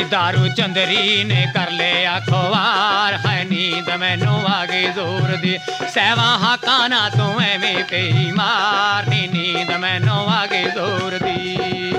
दारू चंदरी ने कर ले अखबार है नींद मैनू आ गई जोर दी सहवा हाका ना तू एवें पई मार नी नींद मैनू आ गई जोर दी।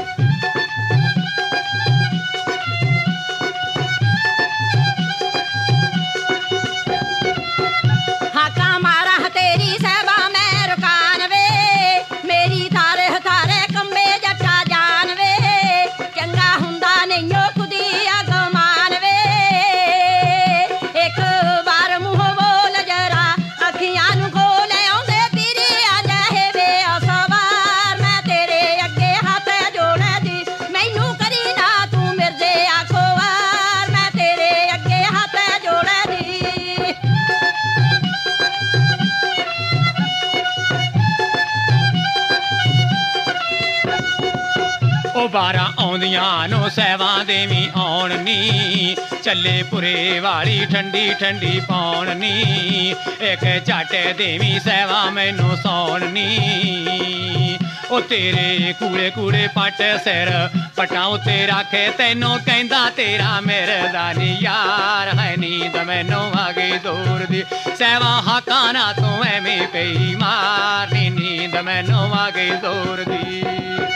हाका मारा तेरी सहबा मैं रुकान वे मेरी थारे थारे कम्बे जट्टा जान वे चंगा हुंदा नहीं खुदी अगमान वे एक बार मुंह बोल जरा अखियां नू खोल आउंदे पीरी आ जाए वे असवार मैं तेरे अगे हाथ जोड़े दी मैनू करी ना तू मिर्जे आखो वार मैं तेरे अगे हाथ जोड़े दी। ओ बारा आउंदियां नो सहवां देवी आउण नी चले पुरे वाली ठंडी ठंडी पौण नी एक झट देवी सहवा मैनू सौण नी ओ तेरे कूड़े कूड़े पट सिर पटा उत्ते रखे तैनू कहंदा तेरा मेरदानी यार है नींद मैनू आ गई दूर दी सहवा हाका ना तू एवें पई मार नी नींद मैनू आ गई दूर दी।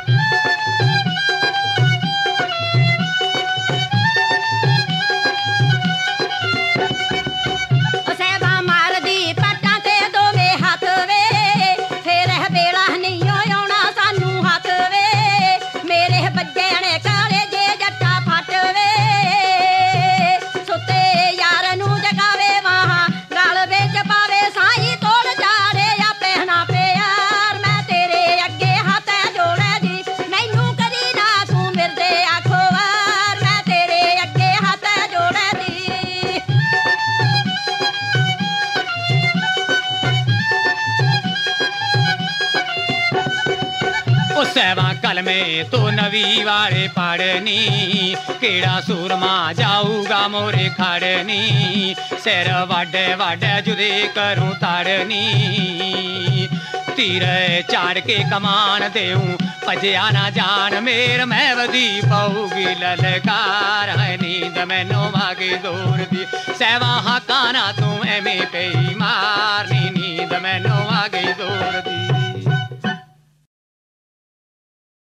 सहवा कलमे तो नवी वाले पढ़नी केड़ा सूरमा जाऊगा मोरे खड़नी सिर वाडे वाडे जुदे करूं ताड़नी तीर चाड़ के कमान देऊं भजया ना जान मेर मैं वधी पऊगी ललकार है नींद मैनू आ गई दूर दी सहवा हाका ना